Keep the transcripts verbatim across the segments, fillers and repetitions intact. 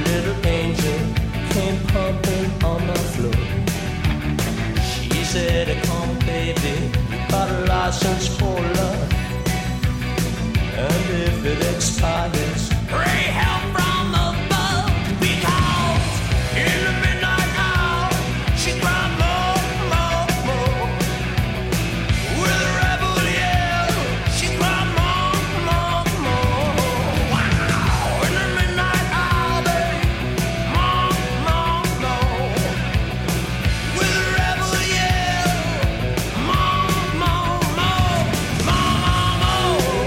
little angel came pumping on the floor. She said, come baby, you got a license for love. And if it expires, pray help from above. Because in the midnight hour, she cried more, more, more. With a rebel yell, she cried more, more, more. Wow! In the midnight hour, babe, more, more, more. With a rebel yell, more, more, more, more, more.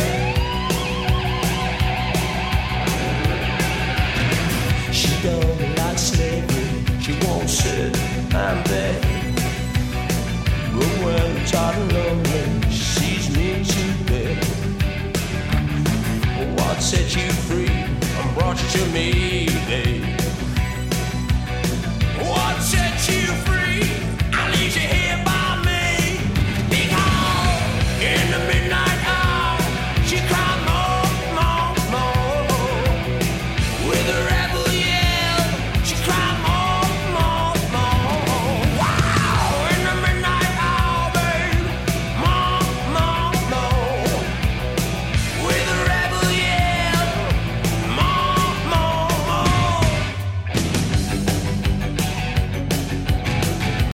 She don't like slavery, she won't sit and beg. But when tired and lonely, she sees me to bed. What set you free and brought you to me?